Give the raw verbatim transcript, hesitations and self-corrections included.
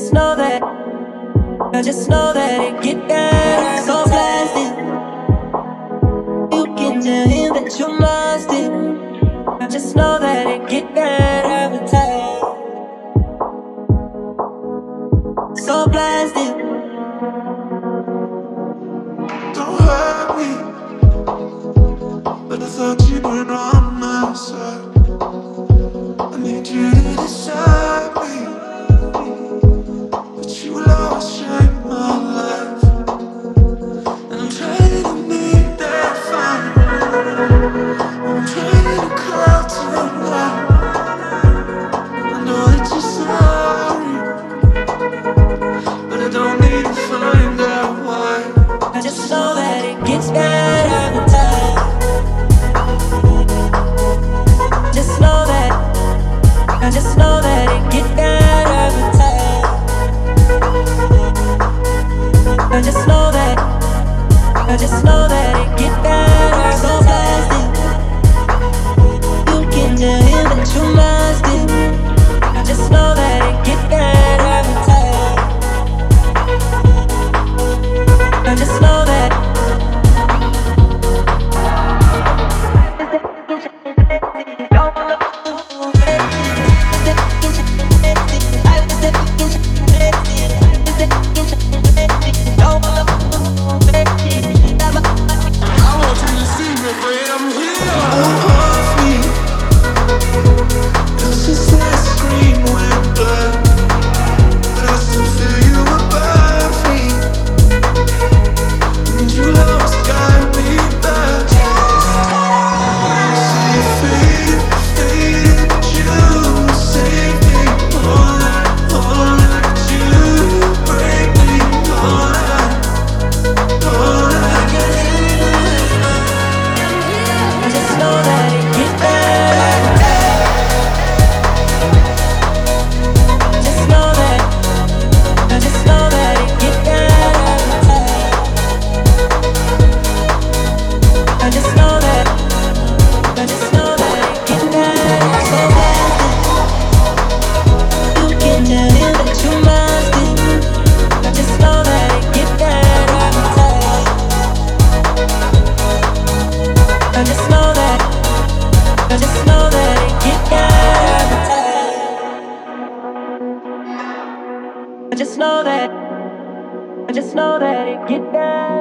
just know that, I just know that it get better. So blasted, you can tell him that you lost it. I just know that it get better every time. So blasted. Don't hurt me, but I thought you were on my side. I need you to decide me, but you will always shape my life. And I'm trying to make that fine. I'm trying to call tonight. I know that you're sorry, but I don't need to find out why. I just know that it gets better every time. Just know that, I just know that it gets better every time. I just know that, I just know that it gets better. So blasted, you can tell him that you lost it. I just know that it gets better every time. I just know that. I want you to see me when I'm here. Off me, 'cause this last scream went black, but I still feel you above me, and you lost got me back. See you faded, faded, but you save me all night, all night. You break me all night, all night. I just know that it get better. I just know that, I just know that it get better. I just know that, I just know that it get better. So blasted, you can tell him that you lost it. I just know that it get better every time. I just know that, I just know that it get better every time. I just know that, I just know that it get better.